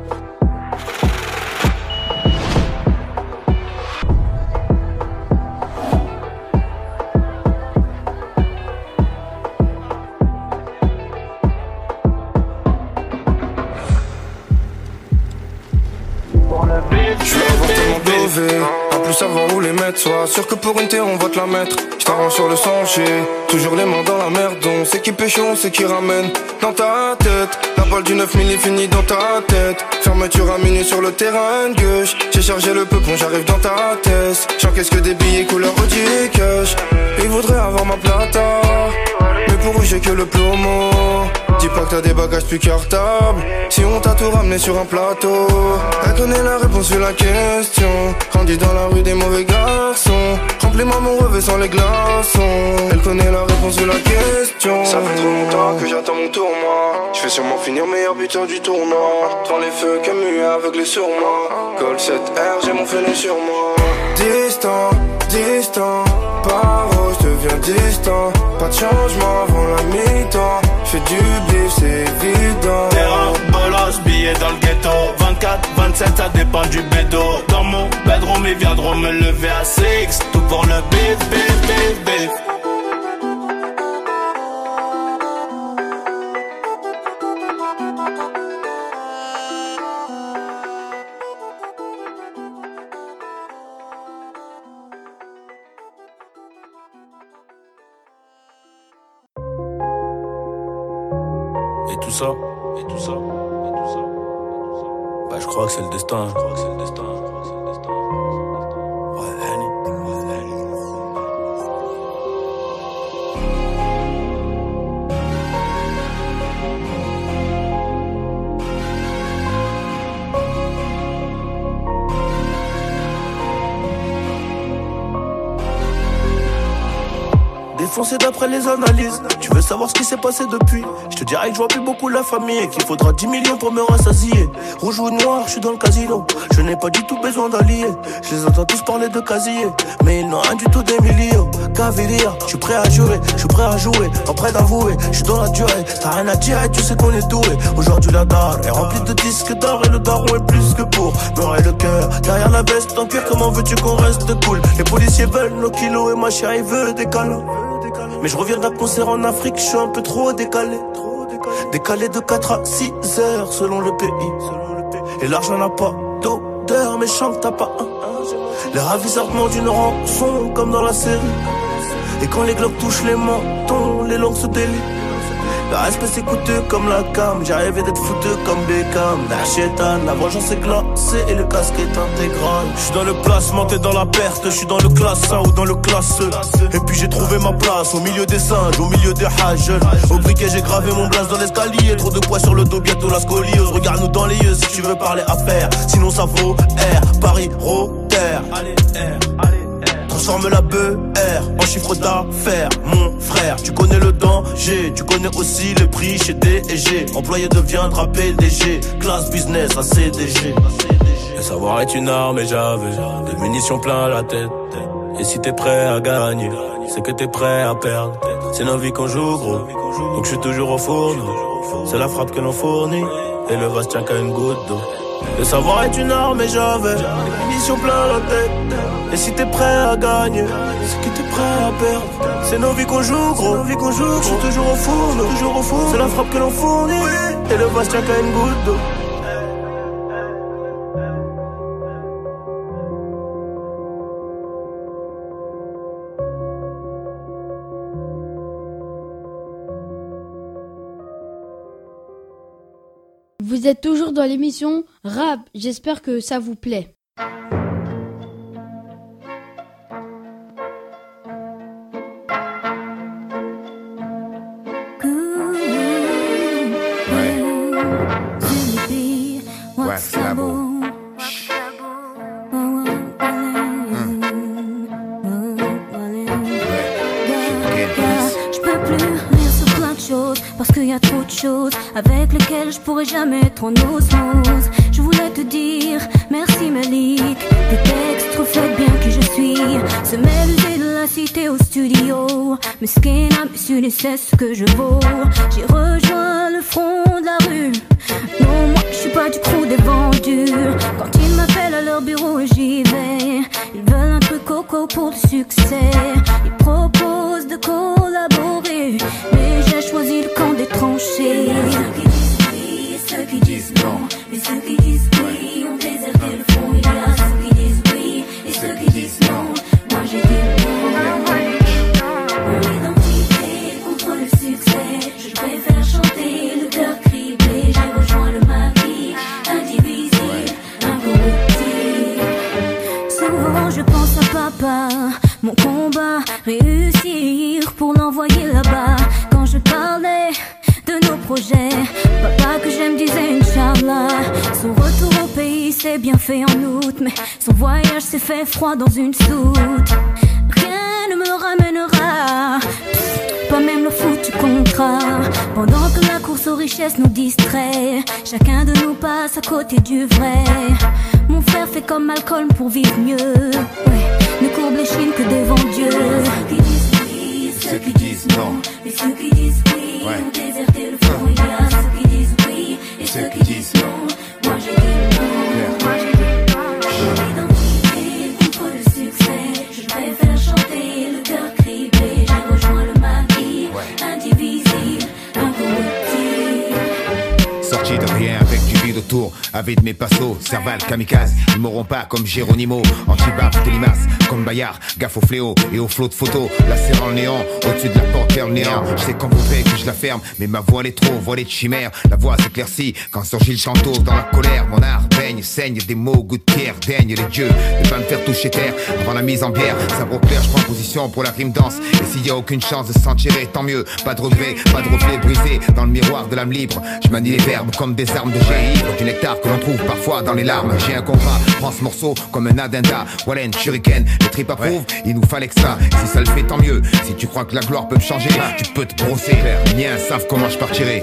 À plus savoir où les mettre, sois sûr que pour une terre on va te la mettre. J't'arrange sur le sentier, toujours les mains dans la merde. On sait qui pêche, on sait qui ramène. Dans ta tête, la balle du neuf mille est finie dans ta tête. Fermeture à minuit sur le terrain de gauche. J'ai chargé le peupon, j'arrive dans ta tête. J'encaisse que des billets couleur Audi cash. Ils voudraient avoir ma plata, mais pour eux j'ai que le plomo. Dis pas que t'as des bagages plus cartables. Si on t'a tout ramené sur un plateau. Elle connaît la réponse sur la question. Grandi dans la rue des mauvais garçons. Remplis-moi mon revêt sans les glaçons. Elle connaît la réponse sur la question. Ça fait trop longtemps que j'attends mon tour moi. Je vais sûrement finir meilleur buteur du tournoi. Devant les feux Camus aveuglé sur moi. Gold sept R, j'ai mon fenêtre sur moi. Distant, distant, paro, j'deviens distant. Pas de changement avant la mi-temps. J'fais du bif, c'est évident. Terrain, bolos, billets dans le ghetto. Vingt-quatre, vingt-sept, ça dépend du bédo. Dans mon bedroom, ils viendront me lever à six. Tout pour le bif, bif, bif, bif. Et tout ça, et tout ça, et tout ça, et tout ça. Bah je crois que c'est le destin, je crois que c'est le destin, je crois que c'est le destin. Ouais, Annie, ouais, Annie. défoncé d'après les analyses. Tu veux savoir ce qui s'est passé depuis? Je te dirais que je vois plus beaucoup la famille et qu'il faudra dix millions pour me rassasier. Rouge ou noir, je suis dans le casino. Je n'ai pas du tout besoin d'alliés. Je les entends tous parler de casier, mais ils n'ont rien du tout d'Emilio. Caviria, je suis prêt à jouer, je suis prêt à jouer, pas prêt d'avouer. Je suis dans la durée, t'as rien à dire et tu sais qu'on est doué. Aujourd'hui la dalle est remplie de disques d'or et le daron est plus que pour m'aurait le cœur derrière la veste en cuir. Comment veux-tu qu'on reste cool? Les policiers veulent nos kilos et ma chérie veut des câlins. Mais je reviens d'un concert en Afrique, je suis un peu trop décalé. Décalé de quatre à six heures selon le pays. Et l'argent n'a pas d'odeur, mais chante t'as pas un. Les ravisseurs demandent une rançon comme dans la série. Et quand les glocks touchent les mentons, les langues se délient. Le respect c'est coûteux comme la cam. J'ai rêvé d'être fouteux comme Beckham. La chétane, la vengeance est glacée et le casque est intégral. Je suis dans le placement, t'es dans la perte. Je suis dans le classe un ou dans le classe E. Et puis j'ai trouvé ma place au milieu des singes, au milieu des hages. Au briquet j'ai gravé mon blaze dans l'escalier. Trop de poids sur le dos, bientôt la scoliose. Regarde-nous dans les yeux si tu veux parler affaires. Sinon ça vaut R, Paris, Rotter. Allez R, allez transforme la B R en chiffre d'affaires. Mon frère, tu connais le danger, tu connais aussi le prix chez D et G. Employé deviendra P D G, classe business à C D G. Le savoir est une arme et j'avais des munitions plein la tête. Et si t'es prêt à gagner, c'est que t'es prêt à perdre. C'est nos vies qu'on joue gros, donc je suis toujours au fourneau. C'est la frappe que l'on fournit, et le vase tient qu'à une goutte d'eau. Le savoir est une arme et j'avais des munitions plein la tête. Et si t'es prêt à gagner, c'est que t'es prêt à perdre. C'est nos vies qu'on joue gros, nos vies qu'on joue gros. Je suis toujours au four, toujours au four. C'est la frappe que l'on fournit, et le vase tient qu'à une goutte d'eau. Vous êtes toujours dans l'émission Rap, j'espère que ça vous plaît. Avec lesquels je pourrais jamais être en osmose. Je voulais te dire merci Malik, tes textes reflètent bien qui je suis. Se mêler de la cité au studio, mais ce qui n'a su c'est ce que je vaux. J'ai rejoint le front de la rue. Non, moi je suis pas du crew des vendus. Quand ils m'appellent à leur bureau j'y vais. Ils veulent un truc coco pour le succès. Ils proposent de collaborer, mais j'ai choisi le camp des tranchées. Ceux qui disent oui et ceux qui disent non. Mais ceux qui disent oui ont déserté le front. Il y a ceux qui disent oui et ceux qui disent non. Moi j'ai dit non. Mon identité contre le succès. Je préfère chanter le cœur criblé. J'ai rejoint le maquis, indivisible, incorruptible. Souvent je pense à papa, mon combat, réussir pour l'envoyer là-bas. Quand je parlais de nos projets, papa que j'aime disait Inch'Allah. Son retour au pays s'est bien fait en août, mais son voyage s'est fait froid dans une soute. Rien ne me ramènera, pas même le foutu contrat. Pendant que la course aux richesses nous distrait, chacun de nous passe à côté du vrai. Mon frère fait comme Malcolm pour vivre mieux, ouais, ne courbe les chines que devant Dieu. Ceux qui disent oui, ceux qui disent non. Mais ceux qui disent oui, ouais, ont déserté le front. Il y a ceux qui disent oui et ceux qui disent non. Moi j'ai dit non, moi j'ai dit non. L'identité contre le succès. Je préfère chanter le cœur criblé. J'ai rejoint le maquis, ouais, indivisible, incorruptible. Sorti de rien avec du vide autour, avec mes passos, Serval, kamikaze. Ils m'auront pas comme Géronimo, anti-baf, télimace, comme Bayard, gaffe au fléau et au flot de photos. La serre en néant, au-dessus de la porte vers le néant. Je sais qu'on voudrait que je la ferme, mais ma voix est trop voilée de chimère. La voix s'éclaircit quand surgit le chanteau dans la colère. Mon art baigne, saigne des mots, goût de pierre, daigne les dieux ne pas me faire toucher terre avant la mise en bière. Sabre clair, je prends position pour la rime danse. Et s'il y a aucune chance de s'en tirer, tant mieux. Pas de regret, pas de reflet brisé dans le miroir de l'âme libre. Je manie les verbes comme des armes de génie. du nectar que l'on trouve parfois dans les larmes. J'ai un contrat, prends ce morceau comme un addenda. Wallen, shuriken, les tripes approuvent, il nous fallait que ça. Si ça le fait, tant mieux. Si tu crois que la gloire peut me changer, tu peux te brosser. Les miens savent comment je partirai.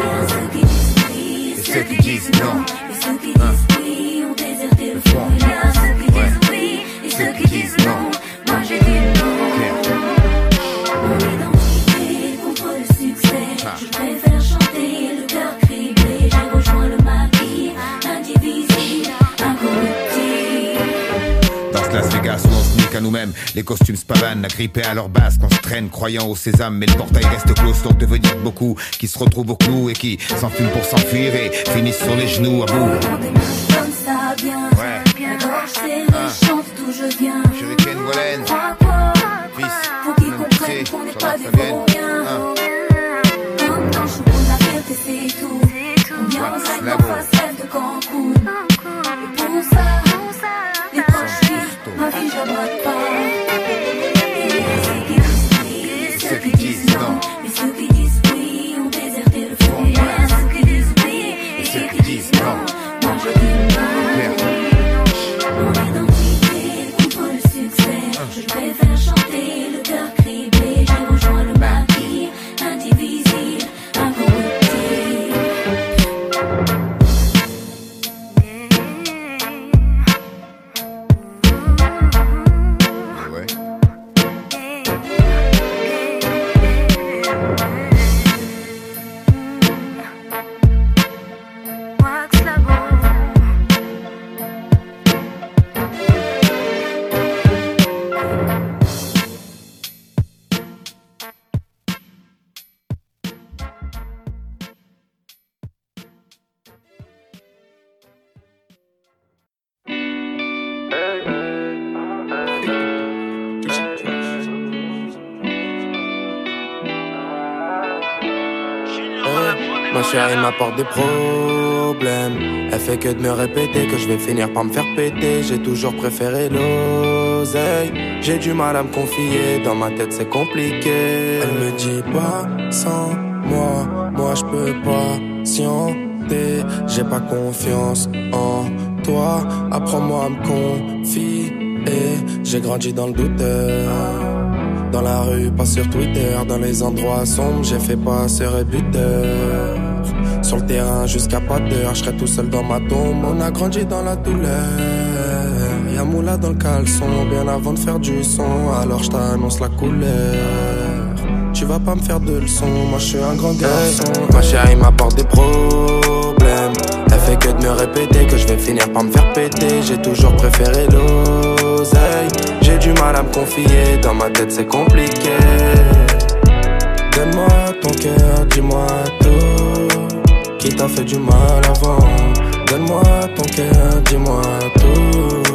Et ceux qui disent non, et ceux qui disent oui ont déserté le fond. Il y a ceux qui disent oui et ceux qui disent non. Moi j'ai dit non. Mon identité contre le succès. Je préfère chanter le cœur criblé. J'ai rejoint le maquis, indivisible, incorruptible. Dans ce Las Vegas où on se nique à nous-mêmes, les costumes spavanent, agrippés à leur base, qu'on se traîne croyant au sésame. Mais le portail reste clos sur devenir beaucoup qui se retrouvent au clou et qui s'enfument pour s'enfuir et finissent sur les genoux à bout. Comme ça bien, ouais. La gorge serrée, chante d'où je viens. Shuriken Wallen, faut qu'ils comprennent qu'on n'est pas des faux rien. Comme dans Choukou, la fierté c'est tout. Ambiance avec la face rêve de Cancun. Et pour ça, les proches vivent, ma vie j'abrate pas. Et ceux qui disent non, mais ceux qui disent oui ont déserté le fond. Il y a ceux qui disent oui et ceux qui disent non. Moi je dis non. Mon identité contre le succès. Je préfère chanter le cœur criblé. J'ai rejoint le maquis, indivisible, incorruptible. ouais. Ma chérie m'apporte des problèmes. Elle fait que de me répéter que je vais finir par me faire péter. J'ai toujours préféré l'oseille. J'ai du mal à me confier, dans ma tête c'est compliqué. Elle me dit pas sans moi, moi je peux pas patienter. J'ai pas confiance en toi, apprends-moi à me confier. J'ai grandi dans le douteur. Dans la rue, pas sur Twitter. Dans les endroits sombres, j'ai fait passeur et buteur. Sur le terrain jusqu'à pas d'heure, je serai tout seul dans ma tombe. On a grandi dans la douleur. Y'a moula dans le caleçon, bien avant de faire du son. Alors je t'annonce la couleur. Tu vas pas me faire de leçons, moi je suis un grand garçon. Ma chérie m'apporte des problèmes. Elle fait que de me répéter que je vais finir par me faire péter. J'ai toujours préféré l'oseille. J'ai du mal à me confier, dans ma tête c'est compliqué. Donne-moi ton cœur, dis-moi tout. Qui t'a fait du mal avant? Donne-moi ton cœur, dis-moi tout.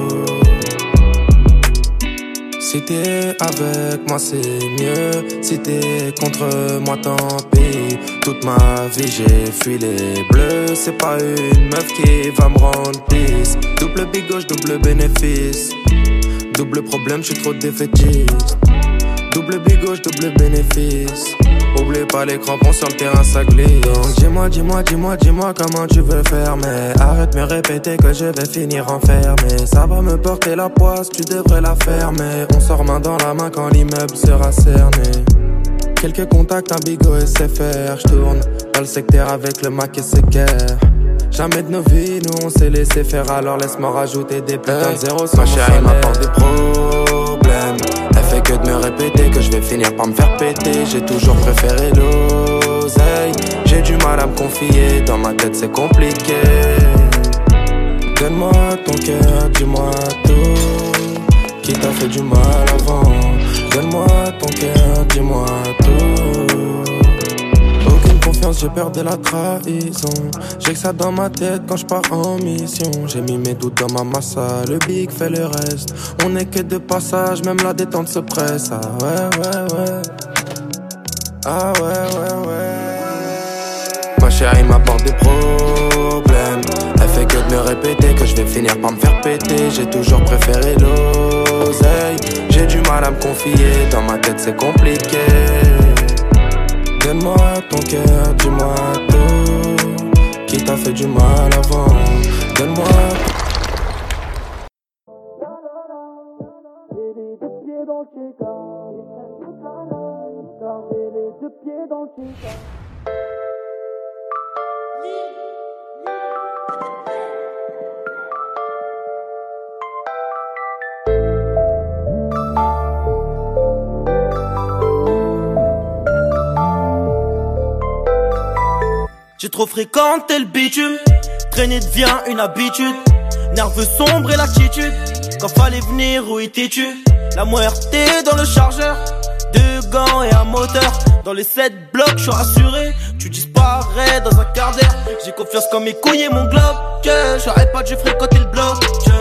Si t'es avec moi c'est mieux. Si t'es contre moi tant pis. Toute ma vie j'ai fui les bleus. C'est pas une meuf qui va me rendre pisse. Double big gauche, double bénéfice. Double problème, je suis trop défaitiste. Double big gauche, double bénéfice. Oublie pas les crampons sur le terrain, ça glisse. Donc dis-moi, dis-moi, dis-moi, dis-moi comment tu veux faire. Mais arrête de me répéter que je vais finir enfermé. Ça va me porter la poisse, tu devrais la fermer. On sort main dans la main quand l'immeuble sera cerné. Quelques contacts, un bigot et c'est faire. J'tourne dans le secteur avec le Mac et c'est guerre. Jamais de nos vies, nous on s'est laissé faire. Alors laisse-moi rajouter des putains de zéro sur mon salaire. Ma chérie m'apporte des problèmes. Elle fait que de me répéter que je vais finir par me faire péter. J'ai toujours préféré l'oseille. J'ai du mal à me confier, dans ma tête c'est compliqué. Donne-moi ton cœur, dis-moi tout. Qui t'a fait du mal avant? Donne-moi ton cœur, dis-moi tout. Aucune confiance, j'ai peur de la trahison. J'ai que ça dans ma tête quand je pars en mission. J'ai mis mes doutes dans ma massa, le big fait le reste. On est que de passage, même la détente se presse. Ah ouais, ouais, ouais. Ah ouais, ouais, ouais. Ma chérie m'apporte des problèmes. Elle fait que de me répéter que je vais finir par me faire péter. J'ai toujours préféré l'oseille. J'ai du mal à me confier, dans ma tête c'est compliqué. Donne-moi ton cœur, dis-moi tout. qui t'a fait du mal avant. Donne-moi. J'ai trop fréquenté le bitume, traîner devient une habitude. Nerveux sombre et l'attitude, quand fallait venir où étais-tu? La muerte dans le chargeur, deux gants et un moteur. Dans les sept blocs, je suis rassuré, tu disparais dans un quart d'heure. J'ai confiance quand mes couilles et mon globe, que j'arrête pas de fréquenter le bloc.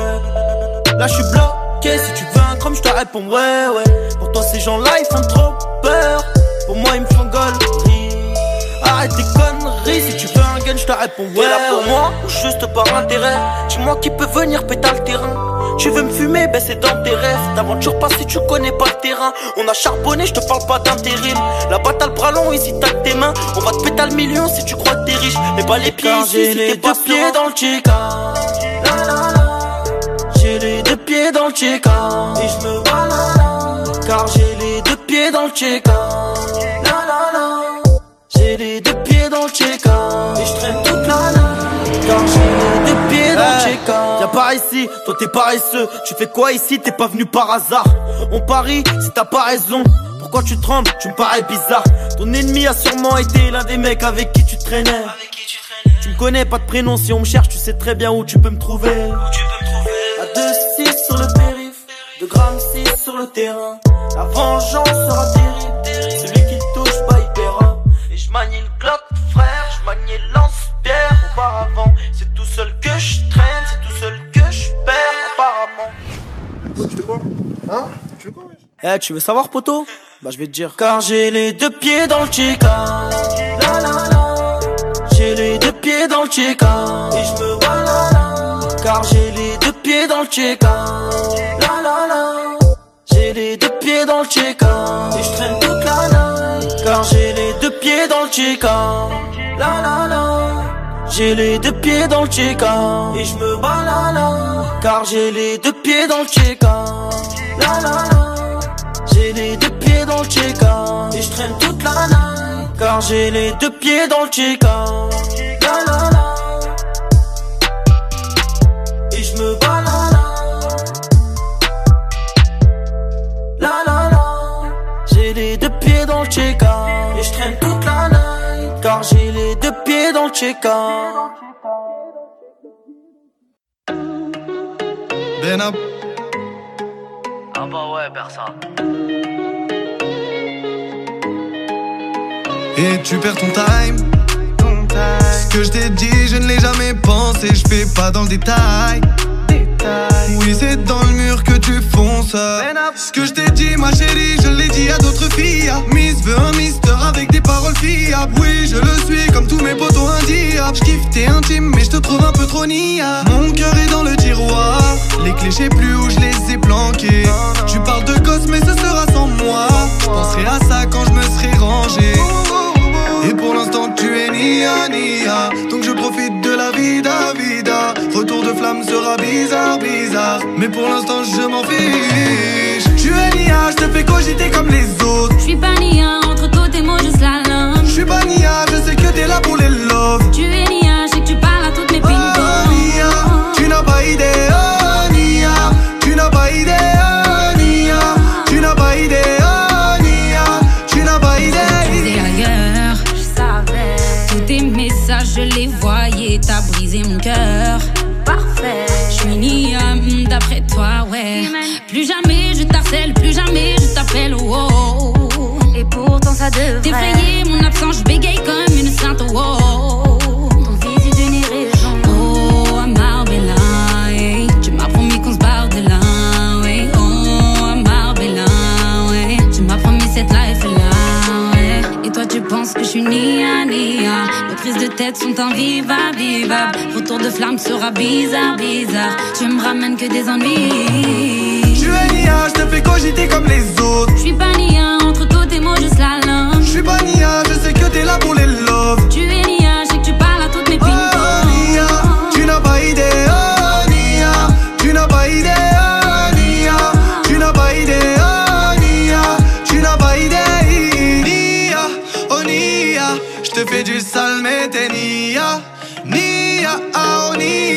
Que là je suis bloqué, si tu veux un chrome, je te réponds ouais ouais. Pour toi ces gens-là ils font trop peur, pour moi ils me font gaulerie. Arrête tes conneries, si tu veux un gun, je te réponds ouais. T'es là pour moi ou juste par intérêt? Dis-moi qui peut venir péter le terrain. Tu veux me fumer, ben c'est dans tes rêves. T'aventures pas si tu connais pas le terrain. On a charbonné, je te parle pas d'intérim. Là-bas t'as le bras long, ici t'as tes mains. On va te péter le million si tu crois que t'es riche. Mais pas les pieds ici si t'es pas pieds dans le chica. La la la. J'ai les deux pieds dans le chica. Et je me balade. Car j'ai les deux pieds dans le chica. La la la. J'ai les deux pieds dans le chica. Et je traîne toute la nuit. Car j'ai les deux pieds dans le chica. Viens par ici, toi t'es paresseux. Tu fais quoi ici, t'es pas venu par hasard. On parie si t'as pas raison. Pourquoi tu trembles, tu me parais bizarre. Ton ennemi a sûrement été l'un des mecs avec qui tu traînais. Tu me connais, pas de prénom, si on me cherche tu sais très bien où tu peux me trouver. À deux six sur le périph', deux grammes six sur le terrain. La vengeance sera terrible, celui qui touche pas il paiera. Et je maniais le Glock frère, je maniais le lance-pierre. Auparavant, c'est tout seul que je traîne, c'est tout seul que je perds apparemment. Tu veux quoi? Hein? Tu veux quoi? Eh, tu veux savoir poto? Bah je vais te dire. Car j'ai les deux pieds dans le chica. La la la. J'ai les deux pieds dans le chica. Et je me balade. Car j'ai les deux pieds dans le chica. La la la. J'ai les deux pieds dans le chica. Et je traîne toute la nuit. Car j'ai les deux pieds dans le chica. La la la. J'ai les deux pieds dans le chica. Et je me balade. Car j'ai les deux pieds dans le chica. La la la. J'ai les deux pieds dans le chica. Et je traîne toute la nuit. Car j'ai les deux pieds dans le chica. La la la. Et je me balade. La la la. J'ai les deux pieds dans le chica. Et je traîne toute la nuit. Car j'ai les deux pieds dans le chica. Ben up. Ah bah ouais, personne. Et tu perds ton time. ton time. Ce que je t'ai dit, je ne l'ai jamais pensé. Je fais pas dans le détail. détail. Oui, c'est dans le mur que tu fonces. Ce que je t'ai dit, ma chérie, je l'ai dit à d'autres filles. Miss veut un mister avec des paroles fiables. Oui, je le suis comme tous mes potos indiables. Je kiffe t'es intime, mais je te trouve un peu trop nia. Mon cœur est dans le tiroir. Les clés, je sais plus où je les ai planquées. Tu parles de gosse, mais ce sera sans moi. Je penserai à ça quand je me serai rangé. Et pour l'instant tu es nia nia. Donc je profite de la vida vida. Retour de flamme sera bizarre bizarre. Mais pour l'instant je m'en fiche. Tu es nia, je te fais cogiter comme les autres. Je suis pas nia, entre toi et moi je slalom. Je suis pas nia, je sais que t'es là pour les love. Tu es nia, je sais que tu parles à toutes mes pingos. Oh nia, tu n'as pas idée. Oh nia, tu n'as pas idée. Oh nia, tu n'as pas idée. Oh nia, tu n'as pas idée. Tes messages, je les voyais, t'as brisé mon cœur. Parfait. Je suis nia, d'après toi, ouais. Plus jamais je t'harcèle, plus jamais je t'appelle, oh. Et pourtant ça devrait t'effrayer mon absence, je bégaye comme une sainte, oh. Ton visite d'une raison. Oh, Marbella, hey. Tu m'as promis qu'on se barre de là, ouais. Oh, Marbella, ouais. Tu m'as promis cette life là, ouais. Et toi tu penses que je suis nia, nia. Nos crises de tête sont invivables, vivables. Retour de flamme sera bizarre, bizarre. Tu me ramènes que des ennuis. Tu es nia, je te fais cogiter comme les autres. Je suis pas nia, entre toi et moi je slalom. Je suis pas nia, je sais que t'es là pour les love. Tu es nia, je sais que tu parles à toutes mes pingos.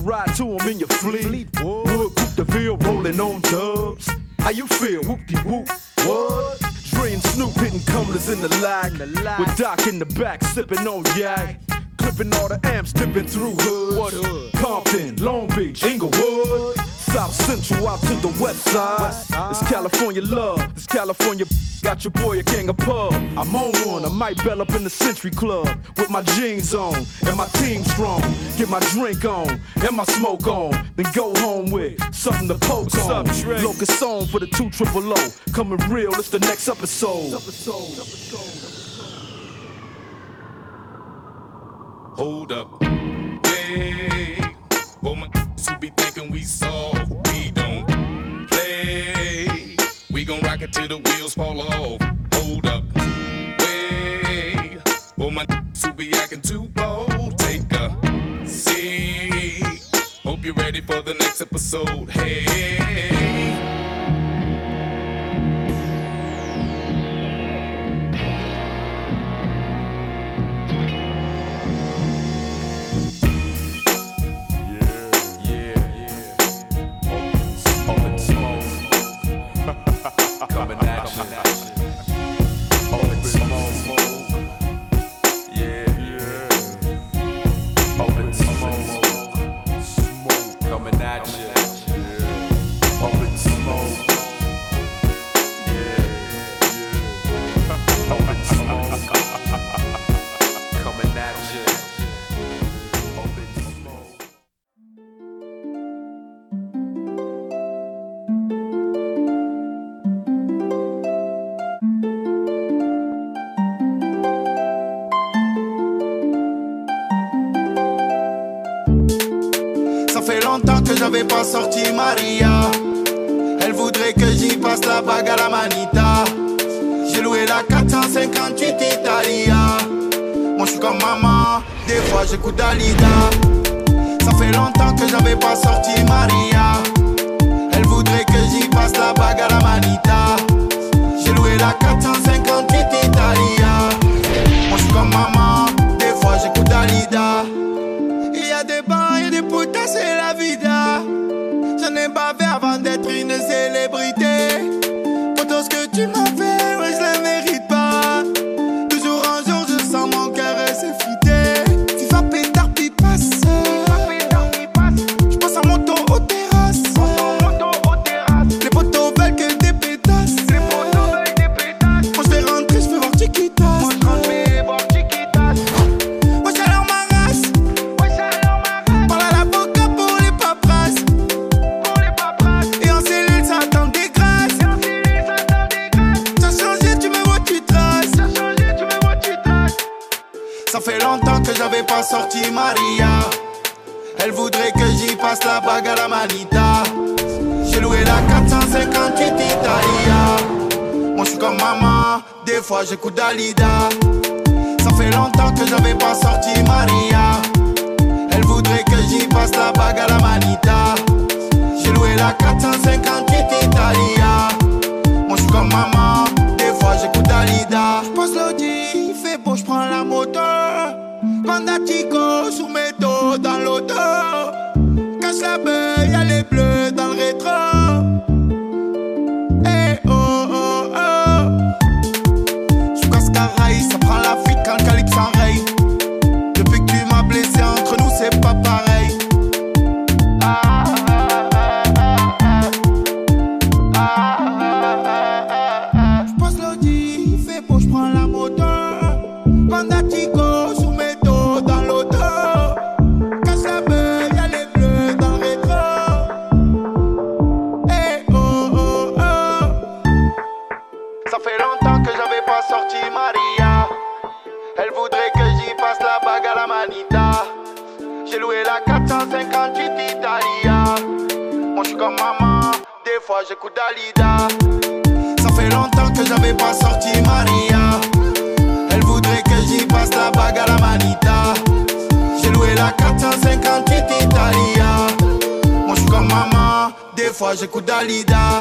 ride to them in your fleet. Wood, Coupe de Ville, rolling on dubs. How you feel? Whoop-de-whoop. What? Dre and Snoop hitting cumblers in the lag. With Doc in the back, sipping on yak. Clipping all the amps, dipping through hoods. What hood? Compton, Long Beach, Inglewood. South Central out to the west side. It's California love, it's California. Got your boy a king of pub. I'm on one, I might bell up in the Century Club. With my jeans on, and my team strong. Get my drink on, and my smoke on. Then go home with something to poke on. Locust on for the two triple O. Coming real, it's the next episode. Hold up, hey, for my who be thinking we soft, we don't play. We gon' rock it till the wheels fall off. Hold up, way, for my who be acting too bold, take a seat. Hope you're ready for the next episode. Hey. Coming at you. Open smoke. Yeah, yeah. Open smoke. Smoke coming at you. Open smoke. Yeah, yeah. Open smoke. Coming at you. Open smoke. Ça fait longtemps que j'avais pas sorti Maria. Elle voudrait que j'y passe la bague à la manita. J'ai loué la quatre cent cinquante-huit Italia. Moi je suis comme maman, des fois j'écoute Dalida. Ça fait longtemps que j'avais pas sorti Maria. Elle voudrait que j'y passe la bague à la manita. J'ai loué la quatre cent cinquante-huit Italia. Moi je suis comme maman, des fois j'écoute Dalida. Il y a des bars et des putains, c'est la vida. J'en ai bavé avant d'être une célébrité. Pourtant ce que tu m'as fait, ouais je le mérite pas. Toujours un jour je sens mon cœur s'effriter. FIFA pétard puis passe. J'passe en moto aux terrasses. Les potos veulent que des pétasses. Moi j'vais rentrer, j'vais voir Chiquitas. Ça fait longtemps que j'avais pas sorti Maria. Elle voudrait que j'y passe la bague à la manita. J'ai loué la quatre cent cinquante-huit Italia. Moi je suis comme maman, des fois j'écoute Dalida. Ça fait longtemps que j'avais pas sorti Maria. Elle voudrait que j'y passe la bague à la manita. J'ai loué la quatre cent cinquante-huit Italia. Moi je suis comme maman, des fois j'écoute Dalida. J'passe l'audi, il fait beau, j'prends la moto. Mandatico sous mes dos dans l'auto. Cache la beuh, y'a les bleus dans le rétro. Eh oh oh oh. Sous Cascaraï, ça prend la fuite quand le calibre s'enraye. Depuis que tu m'as blessé, entre nous c'est pas pareil. Ah ah ah ah ah ah ah ah. J'passe l'audi, il fait beau, j'prends la moto. Mandatico sous mes dos dans l'auto. Cache la beuh, y'a les bleus dans le rétro. Eh oh oh oh. Ça fait longtemps que j'avais pas sorti Maria. Elle voudrait que j'y passe la bague à la manita. J'ai loué la quatre cent cinquante-huit Italia. Moi j'suis comme maman, des fois j'écoute Dalida. Ça fait longtemps que j'avais pas sorti Maria. Elle voudrait que j'y passe la bague à la manita. J'ai loué la quatre cent cinquante-huit Italia. Moi j'suis comme maman, des fois j'écoute Dalida.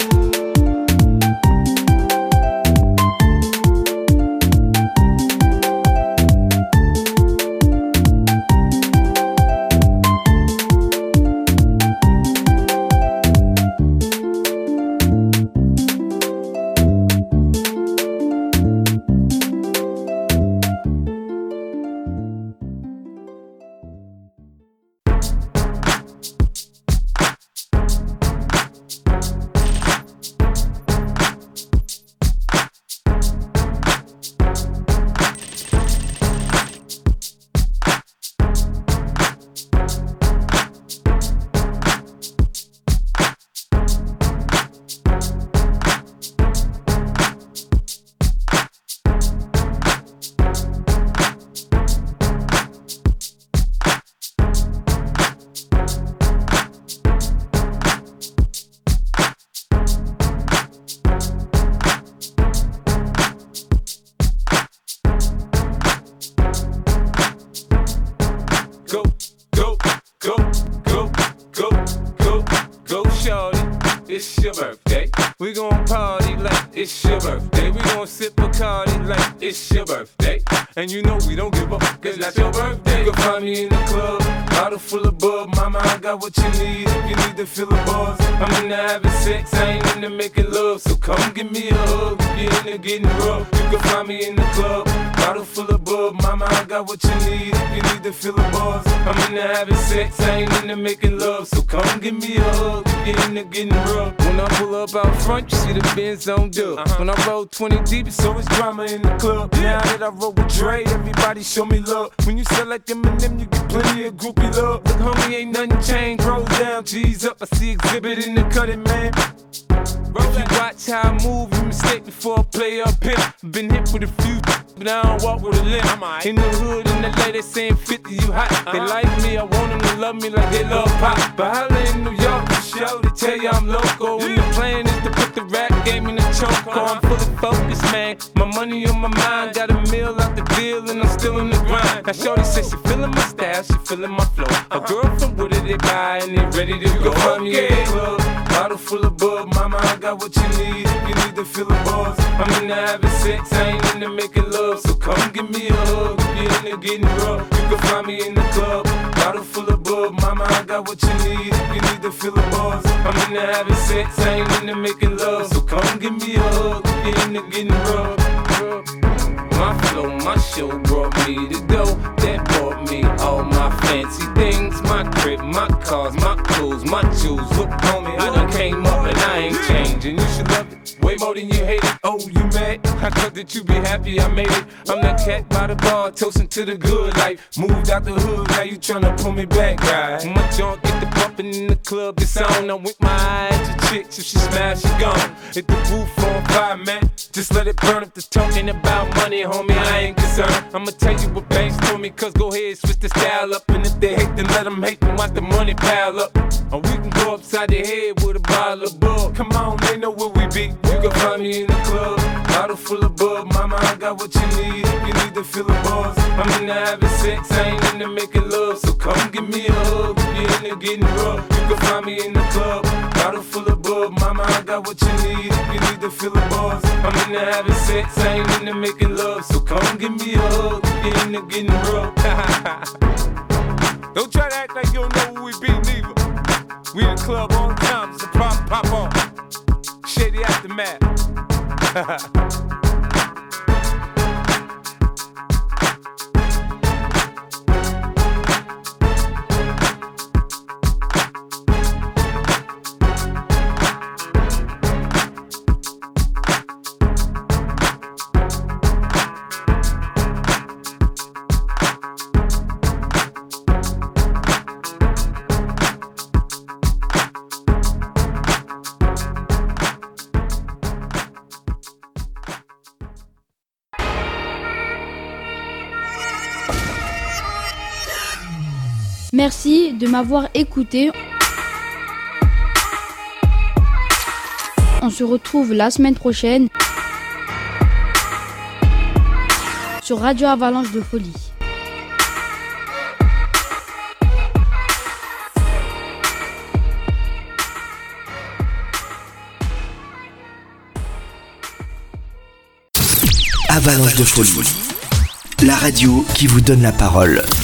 it's your birthday. We gon' party like it's your birthday. We gon' sip Bacardi like it's your birthday. And you know we don't give up, cause that's your birthday. You can find me in the club, bottle full of bub. Mama, I got what you need if you need to feel the buzz. I'm into having sex, I ain't into making love. So come give me a hug if you're into getting rough. You can find me in the club, bottle full of bub. Mama, I got what you need if you need to feel the buzz. I'm into having sex, I ain't into making love. So come give me a hug if you're into getting rough. When I pull up out front, you see the Benz on dub. Uh-huh. When I roll twenty deep, it's always drama in the club. Now that I roll with Dre, everybody show me love. When you sell like Eminem, you get plenty of groupie love. Look, homie, ain't nothing changed. Roll down, G's up. I see exhibit in the cutting, man. If you watch how I move, you mistake before I play up here. Been hit with a few, but I don't walk with a limp. In the hood, in the lady, they saying fifty, you hot. They like me, I want them to love me like they love pop. But holla in New York, for sure, they tell you I'm loco. And the plan is to put the rap game in the choke. I'm fully focused, man. My money on my mind, got a meal out the deal, and I'm still in the grind. Now shorty says she feeling my style, she feeling my flow. A girl from Wooded, they buy, and they ready to go. Find me in the club, bottle full of bub. Mama, I got what you need if you need to feel the buzz. I'm into having sex, I ain't into making love. So come give me a hug if you're into getting rough. You can find me in the club, bottle full of bub. Mama, I got what you need if you need to feel the buzz. I'm into having sex, I ain't into making love. So come give me a hug if you're into getting rough. My flow, my show brought me to go. That brought me all my fancy things. My crib, my cars, my clothes, my jewels. Look, homie, I done came up and I ain't changing. You should love it way more than you hate it. Oh, you mad? I thought that you be happy I made it. I'm that cat by the bar, toasting to the good life. Moved out the hood, now you tryna pull me back, guy. My junk get the bumping in the club, it's on. I'm with my eyes to chicks, if she smash, she gone. Hit the roof on fire, man. Just let it burn if the talking about money, homie, I ain't concerned. I'ma tell you what banks told me, cause go ahead, switch the style up. And if they hate, then let them hate, then watch the money pile up. Or we can go upside the head with a bottle of bug. Come on, they know where we be. You can find me in the club, bottle full of bug. Mama, I got what you need if you need to feel the buzz. I'm into having sex, I ain't into making love. So come give me a hug if you're into getting rough. You can find me in the club, bottle full of bug. Mama, I got what you need if you need to feel the buzz. I'm into having sex, I ain't into making love. So come give me a hug if you're into getting rough. Don't try to act like you don't know who we be, neither. We in the club all the time, it's a problem, pop on. Shady Aftermath. Merci de m'avoir écouté. On se retrouve la semaine prochaine sur Radio Avalanche de Folie. Avalanche de Folie, la radio qui vous donne la parole.